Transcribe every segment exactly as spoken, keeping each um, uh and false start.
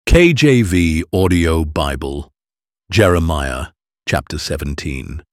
K J V Audio Bible, Jeremiah chapter seventeen.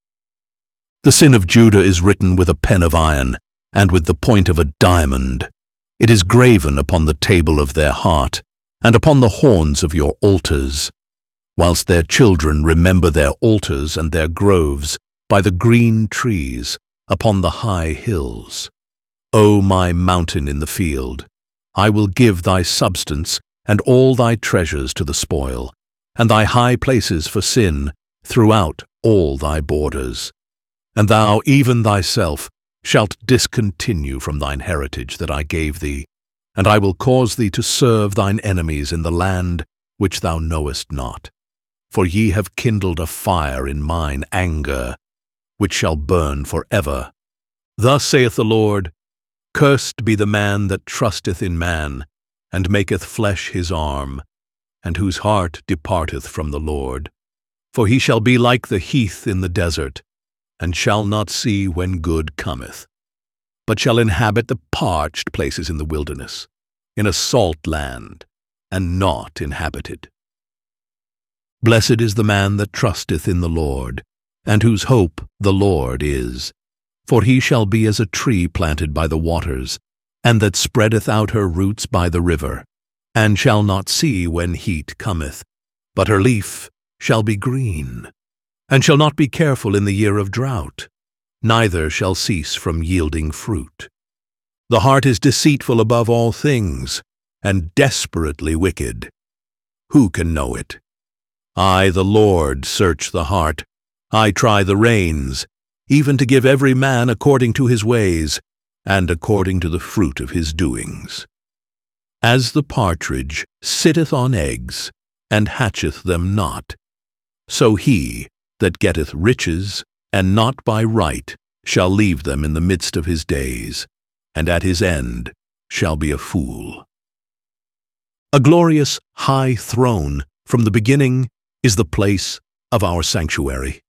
The sin of Judah is written with a pen of iron and with the point of a diamond. It is graven upon the table of their heart and upon the horns of your altars, whilst their children remember their altars and their groves by the green trees upon the high hills. O my mountain in the field, I will give thy substance and all thy treasures to the spoil, and thy high places for sin throughout all thy borders. And thou, even thyself, shalt discontinue from thine heritage that I gave thee, and I will cause thee to serve thine enemies in the land which thou knowest not. For ye have kindled a fire in mine anger, which shall burn for ever. Thus saith the Lord, Cursed be the man that trusteth in man, and maketh flesh his arm, and whose heart departeth from the Lord. For he shall be like the heath in the desert, and shall not see when good cometh, but shall inhabit the parched places in the wilderness, in a salt land, and not inhabited. Blessed is the man that trusteth in the Lord, and whose hope the Lord is. For he shall be as a tree planted by the waters, and that spreadeth out her roots by the river, and shall not see when heat cometh, but her leaf shall be green, and shall not be careful in the year of drought, neither shall cease from yielding fruit. The heart is deceitful above all things, and desperately wicked. Who can know it? I, the Lord, search the heart. I try the reins, even to give every man according to his ways, and according to the fruit of his doings. As the partridge sitteth on eggs, and hatcheth them not, so he that getteth riches, and not by right, shall leave them in the midst of his days, and at his end shall be a fool. A glorious high throne from the beginning is the place of our sanctuary.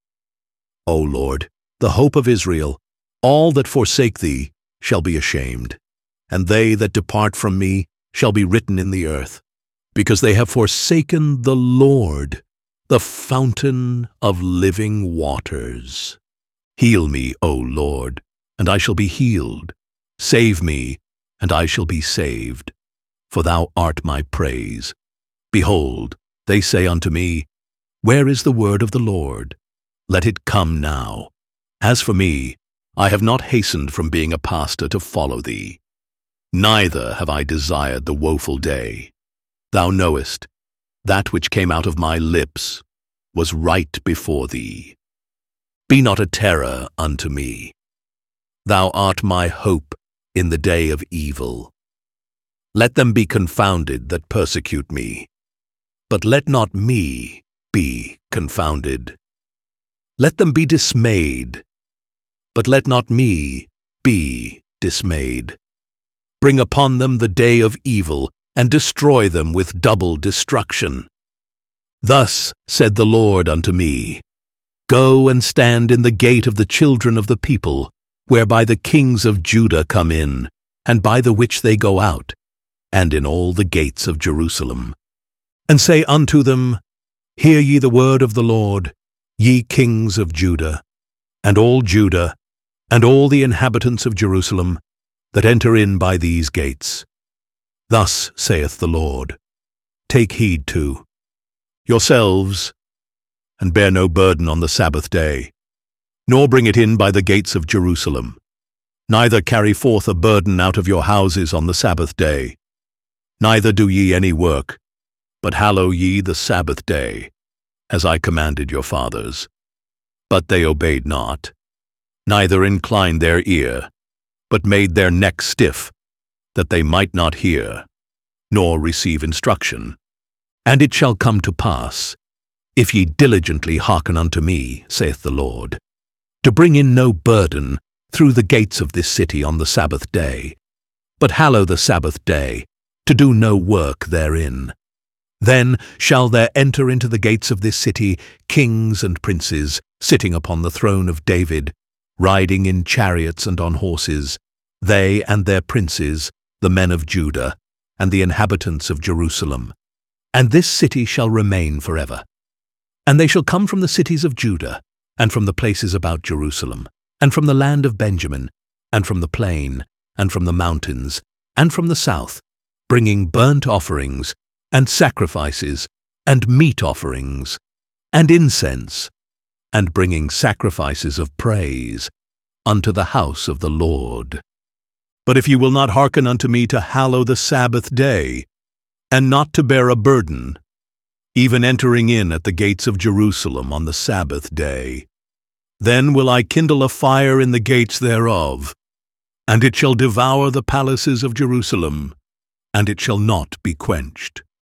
O Lord, the hope of Israel, all that forsake thee shall be ashamed, and they that depart from me shall be written in the earth, because they have forsaken the Lord, the fountain of living waters. Heal me, O Lord, and I shall be healed. Save me, and I shall be saved, for thou art my praise. Behold, they say unto me, Where is the word of the Lord? Let it come now. As for me, I have not hastened from being a pastor to follow thee, neither have I desired the woeful day. Thou knowest, that which came out of my lips was right before thee. Be not a terror unto me. Thou art my hope in the day of evil. Let them be confounded that persecute me, but let not me be confounded. Let them be dismayed, but let not me be dismayed. Bring upon them the day of evil, and destroy them with double destruction. Thus said the Lord unto me, Go and stand in the gate of the children of the people, whereby the kings of Judah come in, and by the which they go out, and in all the gates of Jerusalem. And say unto them, Hear ye the word of the Lord, ye kings of Judah, and all Judah, and all the inhabitants of Jerusalem, that enter in by these gates. Thus saith the Lord, Take heed to yourselves, and bear no burden on the Sabbath day, nor bring it in by the gates of Jerusalem, neither carry forth a burden out of your houses on the Sabbath day. Neither do ye any work, but hallow ye the Sabbath day, as I commanded your fathers. But they obeyed not, neither inclined their ear, but made their neck stiff, that they might not hear, nor receive instruction. And it shall come to pass, if ye diligently hearken unto me, saith the Lord, to bring in no burden through the gates of this city on the Sabbath day, but hallow the Sabbath day, to do no work therein. Then shall there enter into the gates of this city kings and princes, sitting upon the throne of David, riding in chariots and on horses, they and their princes, the men of Judah, and the inhabitants of Jerusalem, and this city shall remain forever. And they shall come from the cities of Judah, and from the places about Jerusalem, and from the land of Benjamin, and from the plain, and from the mountains, and from the south, bringing burnt offerings, and sacrifices, and meat offerings, and incense, and bringing sacrifices of praise unto the house of the Lord. But if you will not hearken unto me to hallow the Sabbath day, and not to bear a burden, even entering in at the gates of Jerusalem on the Sabbath day, then will I kindle a fire in the gates thereof, and it shall devour the palaces of Jerusalem, and it shall not be quenched.